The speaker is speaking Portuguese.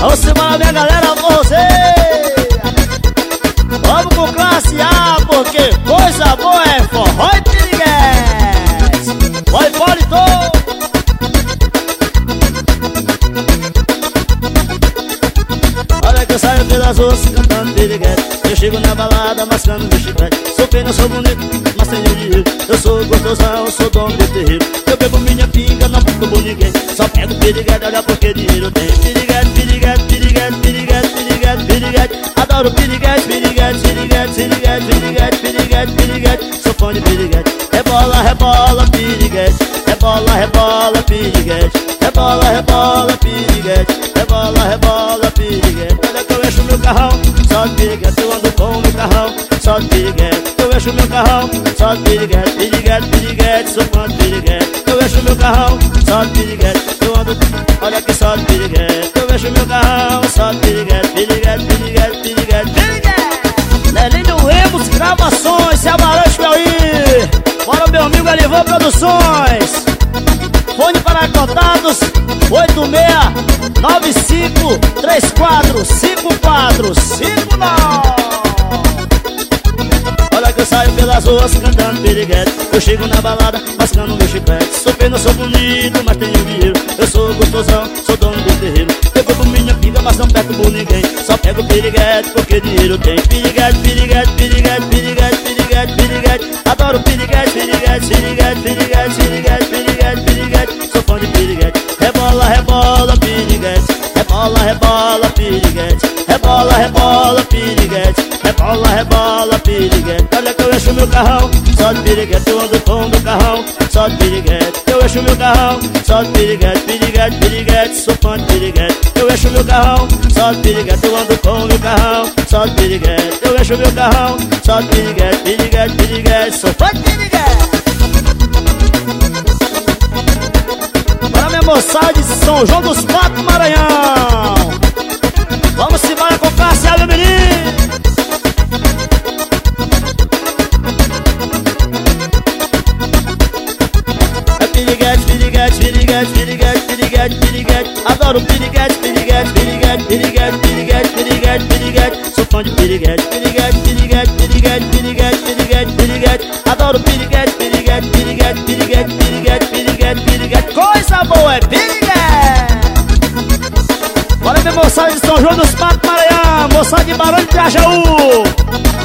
Vamos embora, minha galera, com você. Vamos com classe A, porque coisa boa é forró e piriguete. Vai, Polito! Olha que eu saio pelas ruas cantando piriguete. Eu chego na balada mascando meu chiclete. Sou feio, sou bonito, mas tenho dinheiro. Eu sou gostosão, sou dono do terreiro. Eu bebo minha pinga, não perturbo ninguém. Só pego piriguete, olha porque dinheiro tem. Piriguete, piriguete, piriguete, piriguete, piriguete, piriguete. Adoro piriguete, piriguete, piriguete, piriguete, piriguete, piriguete, piriguete. Sou fã de piriguete. Rebola, rebola, piriguete. Rebola, rebola, piriguete. Rebola, rebola, piriguete. Rebola, rebola, piriguete. Olha que eu encho meu carrão, só de piriguete. Eu ando com meu carrão, só de piriguete. Eu encho meu carrão, só de piriguete. Piriguete, piriguete, sou fã de piriguete. Eu encho meu carrão, só de piriguete. Eu ando, olha que só de piriguete. Eu encho meu carrão, só de piriguete. Piriguete, piriguete, piriguete, piriguete. Lelinho Remos, gravações, se abaranche pra eu ir. Bora, meu amigo Alivan Produções. Fone para contatos 86-95-34-54-59. Olha que eu saio pelas ruas cantando piriguete. Eu chego na balada mascando meu chiclete. Sou feio, não sou bonito, mas tenho dinheiro. Eu sou gostosão, sou dono do terreiro. Eu bebo minha pinga, mas não perturbo ninguém. Só pego piriguete porque dinheiro tem. Piriguete, piriguete, piriguete, piriguete, piriguete, piriguete. Adoro piriguete, piriguete, piriguete, piriguete, piriguete, piriguete, piriguete. Sou fã de piriguete. Rebola, rebola, piriguete. Rebola, rebola, piriguete. Rebola, rebola, piriguete. Rebola, rebola, piriguete. Olha que eu encho meu carrão, só de piriguete. Eu ando com meu carrão, só de piriguete. Eu encho meu carrão, só de piriguete. Piriguete, piriguete, sou fã de piriguete. Eu encho meu carrão, só de piriguete. Eu ando com meu carrão, só de piriguete. Eu encho meu carrão, só de piriguete. Piriguete, piriguete, sou fã de piriguete. Para minha moçada de São João dos Patos, Maranhão. Vamos embora com Cássia, meu menino. É piriguete, piriguete, piriguete, piriguete, piriguete, piriguete. Adoro piriguete, piriguete, piriguete, piriguete, piriguete, piriguete, piriguete. Sou fã de piriguete, piriguete, piriguete, piriguete, piriguete, piriguete, piriguete. Adoro piriguete, piriguete, piriguete, piriguete, piriguete, piriguete, piriguete. Coisa boa é piriguete. Bora ver moçada de São João dos Patos, Maranhão. Moçada de Barão de Piajaú.